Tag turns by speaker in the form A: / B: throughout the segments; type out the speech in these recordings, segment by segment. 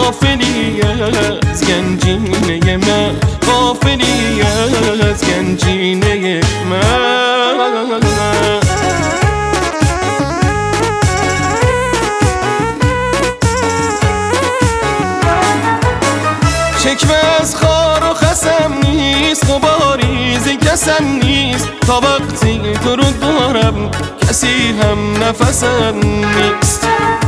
A: غافلی از گنجینه من، غافلی از گنجینه من. شکوه از خار و خسم نیست، غباری ز کسم نیست، تا وقتی تو رو دارم کسی هم نفسم نیست.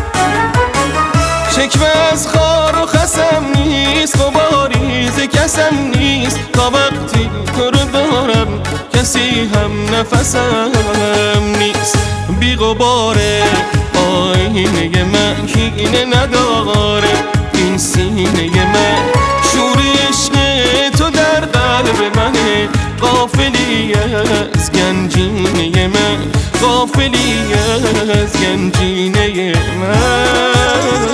A: شکوه از خار و خسم نیست، غباری ز کسم نیست، تا وقتی تو رو دارم کسی هم نفسم نیست. بی غباره آینه من کینه نداره، این سینه من شور عشق تو در قلب منه، غافلی از گنجینه من، غافلی از گنجینه من.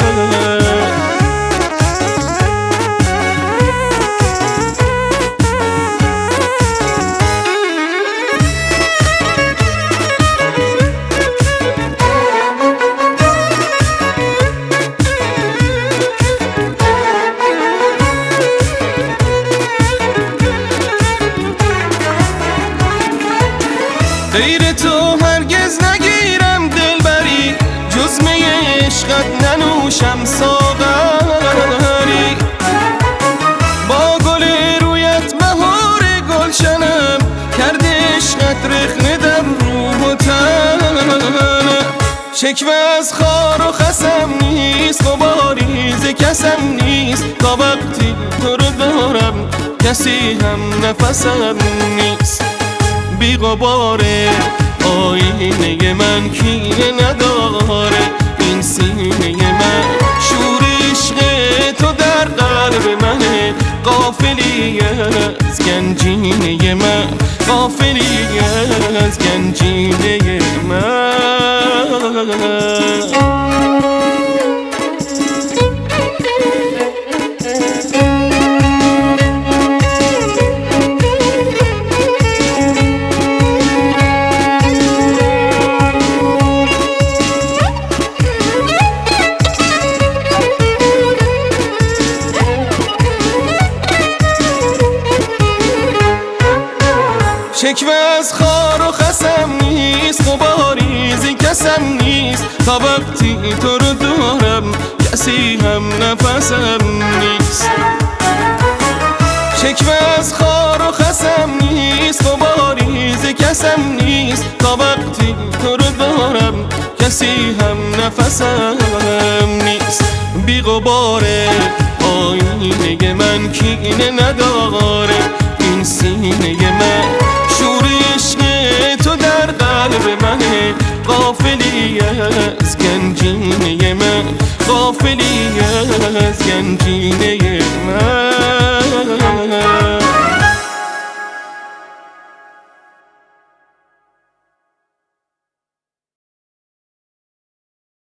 A: غیر تو هرگز نگیرم دلبری، جز می عشقت ننوشم ساغری. با گل رویت مهار گلشنم، کرده عشقت رخنه در روح و تنم. شکوه از خار و خسم نیست، غباری ز کسم نیست، تا وقتی تو رو دارم کسی هم نفسم نیست. بی غباره آینه من کینه نداره، این سینه من شور عشق تو در قلب منه، غافلی از گنجینه من، غافلی از گنجینه من. شکوه از خار و خسم نیست، غباری ز کسم نیست، تا وقتی تو رو دارم کسی هم نفسم نیست. شکوه از خار و خسم نیست، غباری ز کسم نیست، تا وقتی تو رو دارم کسی هم نفسم نیست. بی غباره آینه من کینه نداره، این سینه من شور عشق تو در قلب منه، غافلی از گنجینه من، غافلی از گنجینه من.